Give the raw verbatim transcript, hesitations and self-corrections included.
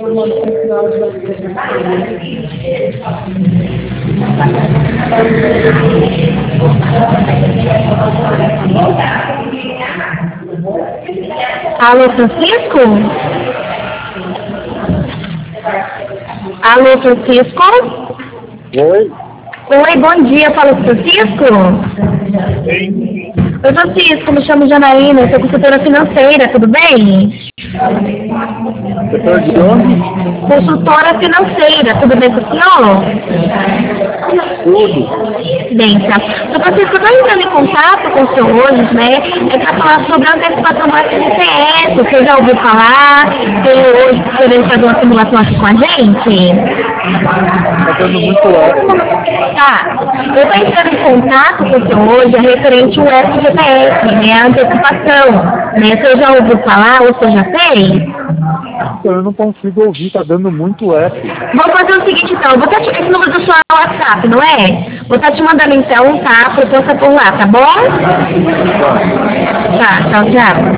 Alô, Francisco? Alô, Francisco? Oi? Oi, bom dia, fala com o Francisco? Sim. Oi, Francisco, me chamo Janaína, sou consultora financeira, tudo bem? Setor de onde? Consultora financeira, tudo bem com o senhor? Tudo. Excelência. Sr. Francisco, eu estou entrando em contato com o senhor hoje, né? É para falar sobre a antecipação do S G P S. Você já ouviu falar? Tem hoje querendo fazer uma simulação aqui com a gente? Tá dando muito eco. Tá. Eu estou entrando em contato com o senhor hoje é referente ao S G P S, né? A antecipação. Né? Você já ouviu falar ou você já fez? Eu não consigo ouvir, tá dando muito eco. Vou fazer o seguinte então, eu vou estar te esse número do seu WhatsApp, não é? Vou estar te mandando então, tá? Proposta por lá, tá bom? Tá, tchau, tchau.